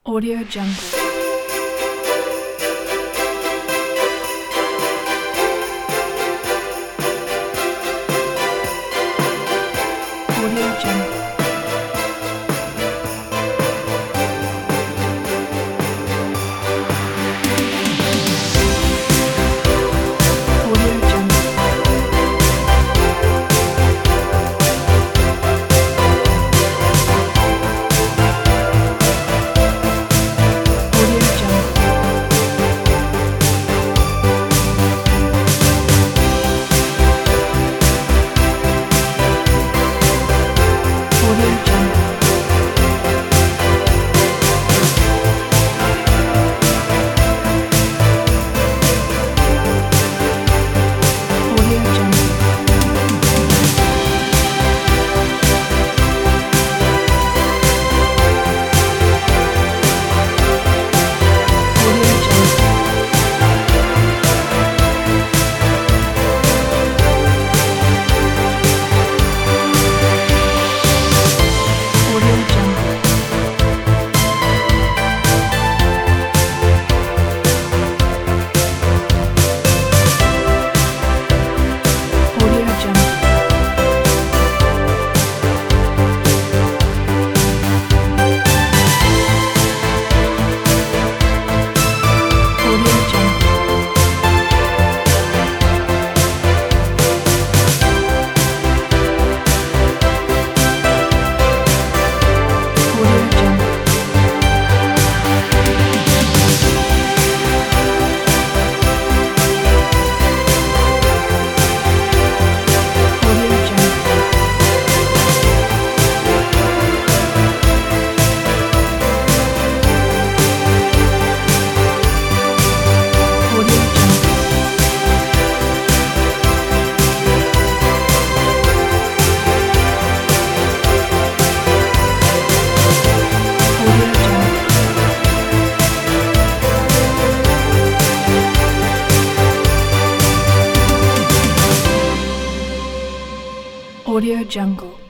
Audio Jungle. Audio Jungle. Audio Jungle. Audio Jungle. Audio Jungle. Audio Jungle. Audio Jungle. Audio Jungle. Audio Jungle. Audio Jungle. Audio Jungle. Audio Jungle. Audio Jungle. Audio Jungle. Audio Jungle.